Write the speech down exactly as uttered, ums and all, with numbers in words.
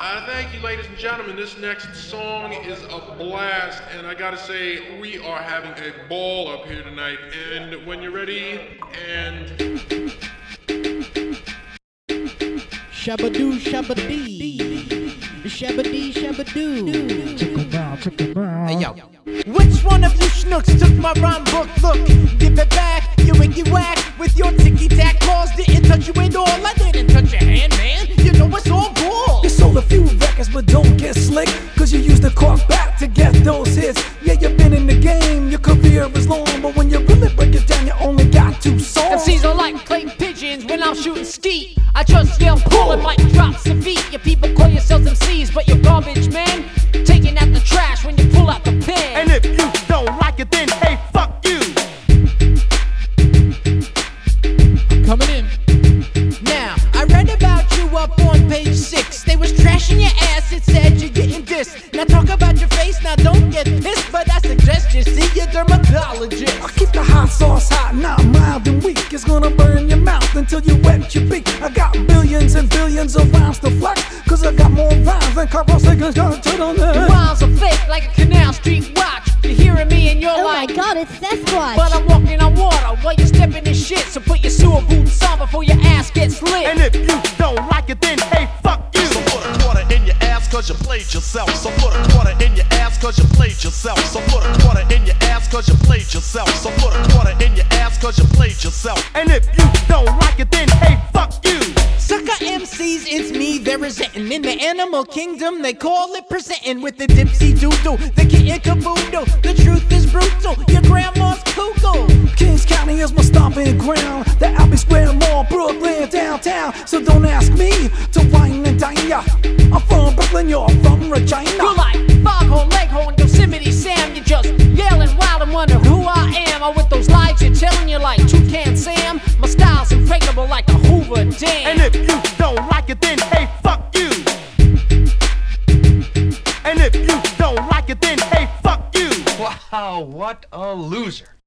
Uh, thank you, ladies and gentlemen. This next song is a blast, and I gotta say, we are having a ball up here tonight. And when you're ready, and Shabadoo, shabadee, shabadee, shabadoo. Check 'em out, check 'em out. Hey yo, which one of you schnooks took my rhyme book? Look, give it back, you wicky whack with your ticky tack claws. Didn't touch you at all. I didn't touch your hand, man. You know it's all bull. You sold a few records, but don't get slick, cause you used the cork back to get those hits. Yeah, you've been in the game, your career is long, but when you really break it down, you only got two songs. M Cs are like clay pigeons when I'm shooting skeet. I trust yell pulling like drops of feet. Your people call yourselves M Cs, but you're garbage, man. Taking out the trash when you pull out the pen. And if you don't like it, then hey, fuck you. Coming in. Now, I read about you up on page six. They was trashing your ass, it said you're getting dissed. Now talk about your face, now don't get pissed, but I suggest you see your dermatologist. I keep the hot sauce hot, not mild and weak. It's gonna burn your mouth until you wet your beak. I got billions and billions of rhymes to flex, cause I got more rhymes than Carl Sagan's got to on The there. rhymes are fake like a Canal Street watch. You're hearing me and you're Oh like, my god, it's Sasquatch. but I'm walking on water while you're stepping in shit. So put your sewer boots on before your ass gets lit. And if you don't like it, then hey, fuck you. So put a quarter in your ass cause you played yourself. So put a quarter in your ass cause you played yourself. So put a quarter in your ass cause you played yourself. So put a quarter in your ass cause you played yourself. And if you don't like it, then hey, fuck you. Sucker M Cs, it's me, they're resenting. In the animal kingdom, they call it presenting with the dipsy doo-doo, the kitten caboodle. The truth is brutal, your grandma's cuckoo. Kings County is my stomping ground. The Albee Square Mall, Brooklyn, downtown. So don't ask me to wine and dine ya. I'm from Brooklyn, you're from Regina. You're like Foghorn, Leghorn, Yosemite Sam. You're just yelling wild and wonder who I am. Or with those lies you're telling you like Toucan Sam. My style's impregnable like a Hoover Dam. And if you don't like it, then hey, fuck you. And if you don't like it, then hey, fuck you. Wow, what a loser.